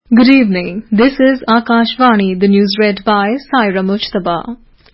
Good evening. This is Akashvani, the news read by Saira Mujtaba.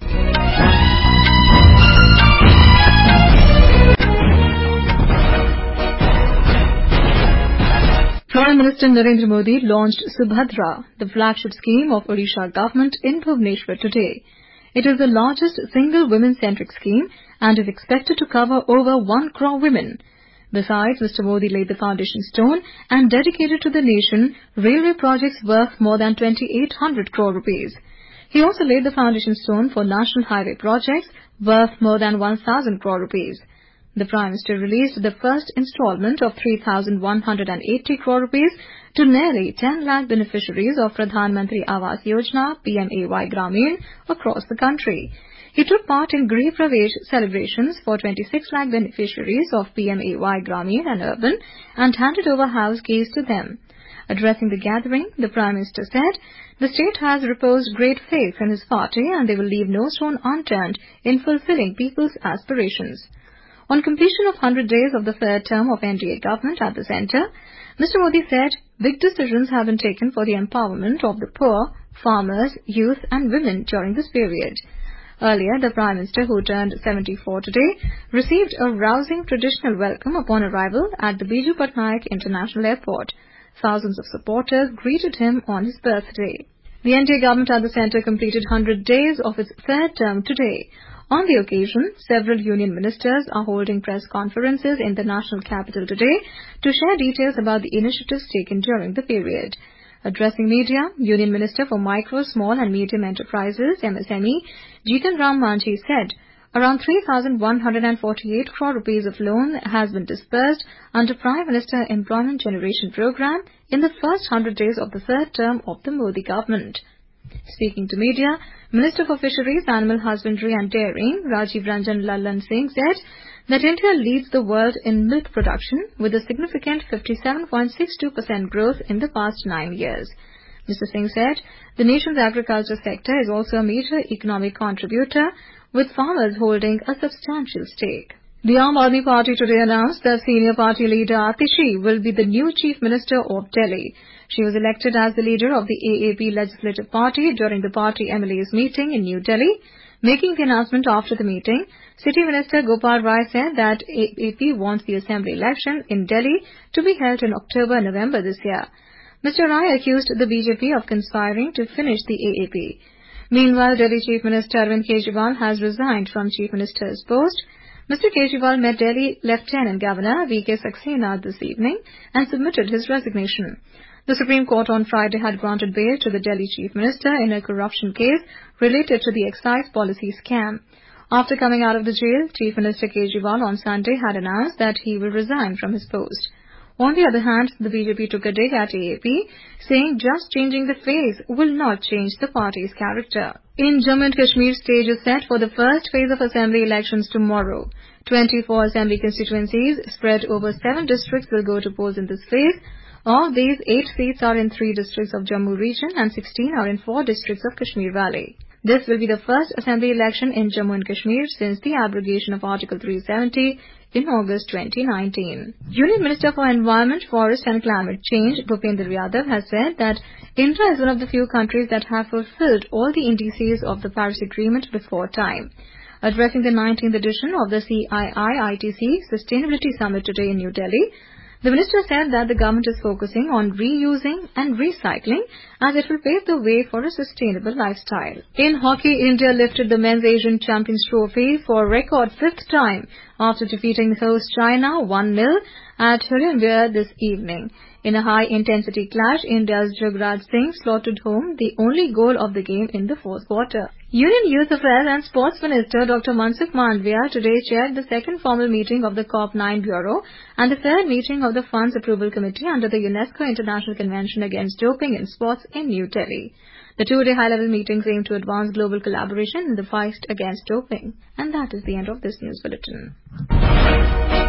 Prime Minister Narendra Modi launched Subhadra, the flagship scheme of Odisha government in Bhubaneswar today. It is the largest single women-centric scheme and is expected to cover over 1 crore women. Besides, Mr. Modi laid the foundation stone and dedicated to the nation railway projects worth more than 2,800 crore rupees. He also laid the foundation stone for national highway projects worth more than 1,000 crore rupees. The Prime Minister released the first installment of 3,180 crore rupees to nearly 10 lakh beneficiaries of Pradhan Mantri Awas Yojana PMAY Gramin across the country. He took part in Grih Pravesh celebrations for 26 lakh beneficiaries of PMAY Gramin and Urban and handed over house keys to them. Addressing the gathering, the Prime Minister said, "The state has reposed great faith in his party and they will leave no stone unturned in fulfilling people's aspirations." On completion of 100 days of the third term of NDA government at the centre, Mr. Modi said big decisions have been taken for the empowerment of the poor, farmers, youth and women during this period. Earlier, the Prime Minister, who turned 74 today, received a rousing traditional welcome upon arrival at the Biju Patnaik International Airport. Thousands of supporters greeted him on his birthday. The NDA government at the centre completed 100 days of its third term today. On the occasion, several union ministers are holding press conferences in the national capital today to share details about the initiatives taken during the period. Addressing media, Union Minister for Micro, Small and Medium Enterprises (MSME), Jitan Ram Manjhi said, around 3,148 crore rupees of loan has been disbursed under Prime Minister Employment Generation Programme in the first 100 days of the third term of the Modi government. Speaking to media, Minister for Fisheries, Animal Husbandry and Dairying, Rajiv Ranjan Lallan Singh said that India leads the world in milk production with a significant 57.62% growth in the past 9 years. Mr. Singh said the nation's agriculture sector is also a major economic contributor, with farmers holding a substantial stake. The Aam Aadmi Party today announced that senior party leader Atishi will be the new Chief Minister of Delhi. She was elected as the leader of the AAP Legislative Party during the party MLA's meeting in New Delhi. Making the announcement after the meeting, City Minister Gopal Rai said that AAP wants the assembly election in Delhi to be held in October-November this year. Mr. Rai accused the BJP of conspiring to finish the AAP. Meanwhile, Delhi Chief Minister Arvind Kejriwal has resigned from Chief Minister's post. Mr. Kejriwal met Delhi Lieutenant Governor V.K. Saxena this evening and submitted his resignation. The Supreme Court on Friday had granted bail to the Delhi Chief Minister in a corruption case related to the excise policy scam. After coming out of the jail, Chief Minister Kejriwal on Sunday had announced that he will resign from his post. On the other hand, the BJP took a dig at AAP, saying just changing the face will not change the party's character. In Jammu and Kashmir, stage is set for the first phase of assembly elections tomorrow. 24 assembly constituencies spread over 7 districts will go to polls in this phase. Of these, 8 seats are in 3 districts of Jammu region and 16 are in 4 districts of Kashmir Valley. This will be the first assembly election in Jammu and Kashmir since the abrogation of Article 370 in August 2019. Union Minister for Environment, Forest and Climate Change, Bhupendra Yadav, has said that India is one of the few countries that have fulfilled all the indices of the Paris Agreement before time. Addressing the 19th edition of the CII-ITC Sustainability Summit today in New Delhi, the minister said that the government is focusing on reusing and recycling as it will pave the way for a sustainable lifestyle. In hockey, India lifted the Men's Asian Champions Trophy for a record 5th time after defeating host China 1-0 at Hurrimbir this evening. In a high-intensity clash, India's Jugraj Singh slotted home the only goal of the game in the 4th quarter. Union Youth Affairs and Sports Minister Dr. Mansukh Mandavia today chaired the 2nd formal meeting of the COP9 Bureau and the 3rd meeting of the Funds Approval Committee under the UNESCO International Convention Against Doping in Sports in New Delhi. The 2-day high-level meetings aim to advance global collaboration in the fight against doping. And that is the end of this news bulletin.